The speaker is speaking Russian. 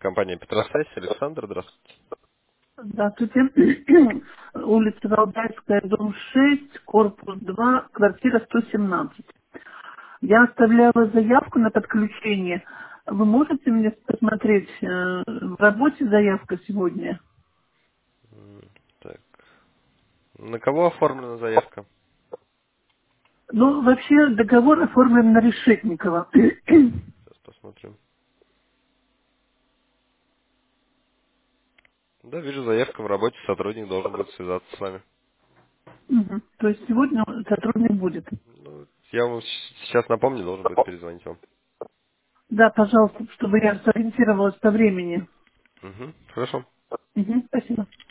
Компания Петросайс, Александр, здравствуйте. Здравствуйте. Улица Валдайская, дом 6, корпус 2, квартира 117. Я оставляла заявку на подключение. Вы можете мне посмотреть в работе заявка сегодня? Так. На кого оформлена заявка? Ну, вообще договор оформлен на Решетникова. Сейчас посмотрим. Да, вижу, заявка в работе, сотрудник должен будет связаться с вами. Мгм. То есть сегодня сотрудник будет. Ну, я вам сейчас напомню, должен будет перезвонить вам. Да, пожалуйста, чтобы я сориентировалась по времени. Угу, хорошо. Мгм. Спасибо.